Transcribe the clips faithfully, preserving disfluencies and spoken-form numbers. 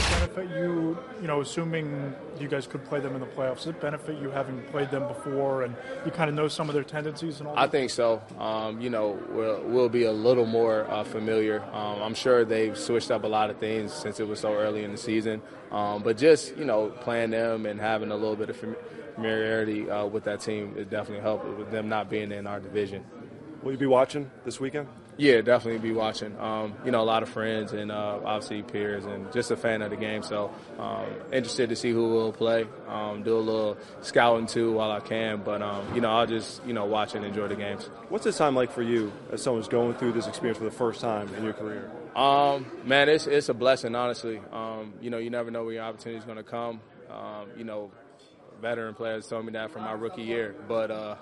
benefit you, you know, assuming you guys could play them in the playoffs, does it benefit you having played them before and you kind of know some of their tendencies and all that? I think so. Um, you know, we'll, we'll be a little more uh, familiar. Um, I'm sure they've switched up a lot of things since it was so early in the season. Um, but just, you know, playing them and having a little bit of familiarity uh, with that team is definitely helped with them not being in our division. Will you be watching this weekend? Yeah, definitely be watching. Um, you know, a lot of friends and uh, obviously peers and just a fan of the game. So um, interested to see who will play, um, do a little scouting too while I can. But, um, you know, I'll just, you know, watch and enjoy the games. What's this time like for you as someone who's going through this experience for the first time in your career? Um, man, it's, it's a blessing, honestly. Um, you know, you never know where your opportunity is going to come. Um, you know, veteran players told me that from my rookie year. But, uh,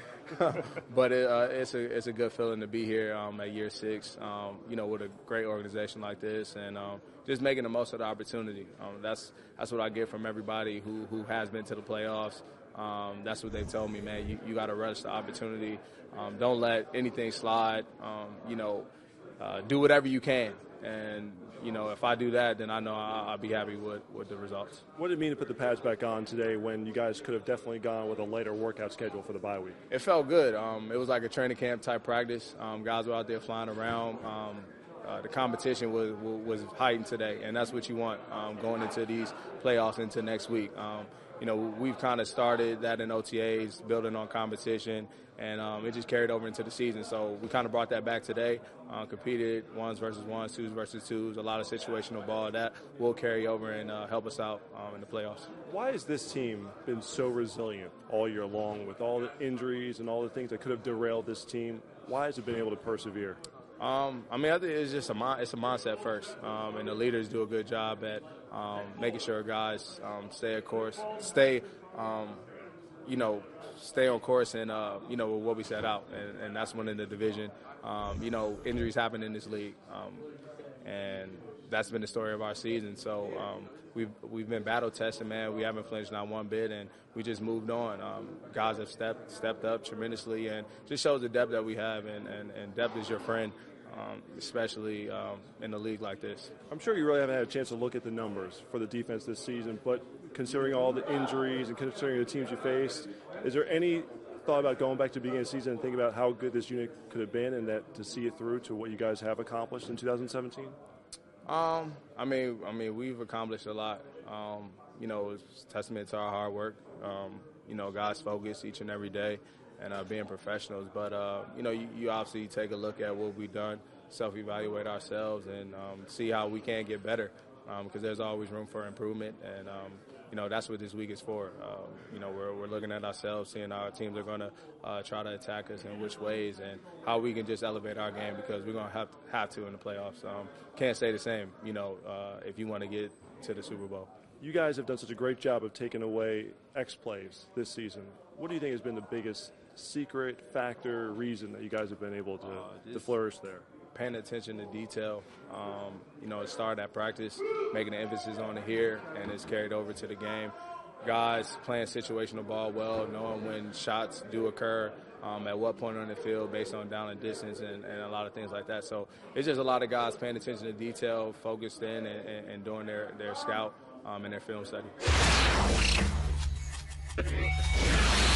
but it, uh, it's a it's a good feeling to be here um, at year six, um, you know, with a great organization like this, and um, just making the most of the opportunity. Um, that's that's what I get from everybody who who has been to the playoffs. Um, that's what they told me, man. You you got to relish the opportunity. Um, don't let anything slide. Um, you know, uh, do whatever you can, and you know, if I do that, then I know I'll, I'll be happy with, with the results. What did it mean to put the pads back on today when you guys could have definitely gone with a lighter workout schedule for the bye week? It felt good. Um, it was like a training camp type practice. Um, guys were out there flying around. Um, uh, the competition was was heightened today, and that's what you want um, going into these playoffs into next week. Um, you know, we've kind of started that in O T As, building on competition, and um, it just carried over into the season. So we kind of brought that back today, uh, competed ones versus ones, twos versus twos, a lot of situational ball. That will carry over and uh, help us out um, in the playoffs. Why has this team been so resilient all year long with all the injuries and all the things that could have derailed this team? Why has it been able to persevere? Um, I mean, I think it's just a it's a mindset first, um, and the leaders do a good job at um, making sure guys um, stay of course, stay, um, you know, stay on course, and uh, you know what we set out, and, and that's winning the division. Um, you know, injuries happen in this league, um, and that's been the story of our season. So um, we've we've been battle tested, man. We haven't flinched not one bit, and we just moved on. Um, guys have stepped stepped up tremendously, and just shows the depth that we have, and, and, and depth is your friend, um, especially um, in a league like this. I'm sure you really haven't had a chance to look at the numbers for the defense this season, but considering all the injuries and considering the teams you faced, is there any thought about going back to the beginning of the season and thinking about how good this unit could have been and that to see it through to what you guys have accomplished in two thousand seventeen? Um, I mean, I mean, we've accomplished a lot. Um, you know, it's testament to our hard work. Um, you know, guys focus each and every day, and uh, being professionals. But uh, you know, you, you obviously take a look at what we've done, self-evaluate ourselves, and um, see how we can get better. Because um, there's always room for improvement, and um, you know that's what this week is for. Um, you know, we're we're looking at ourselves, seeing how our teams are going to uh, try to attack us in which ways, and how we can just elevate our game because we're going to have to, have to in the playoffs. Um, can't stay the same, you know, uh, if you want to get to the Super Bowl. You guys have done such a great job of taking away X plays this season. What do you think has been the biggest secret, factor, reason that you guys have been able to, uh, to flourish there? Paying attention to detail. Um, you know, it started at practice, making an emphasis on it here, and it's carried over to the game. Guys playing situational ball well, knowing when shots do occur, um, at what point on the field based on down and distance, and, and a lot of things like that. So it's just a lot of guys paying attention to detail, focused in, and, and, and doing their, their scout um, and their film study.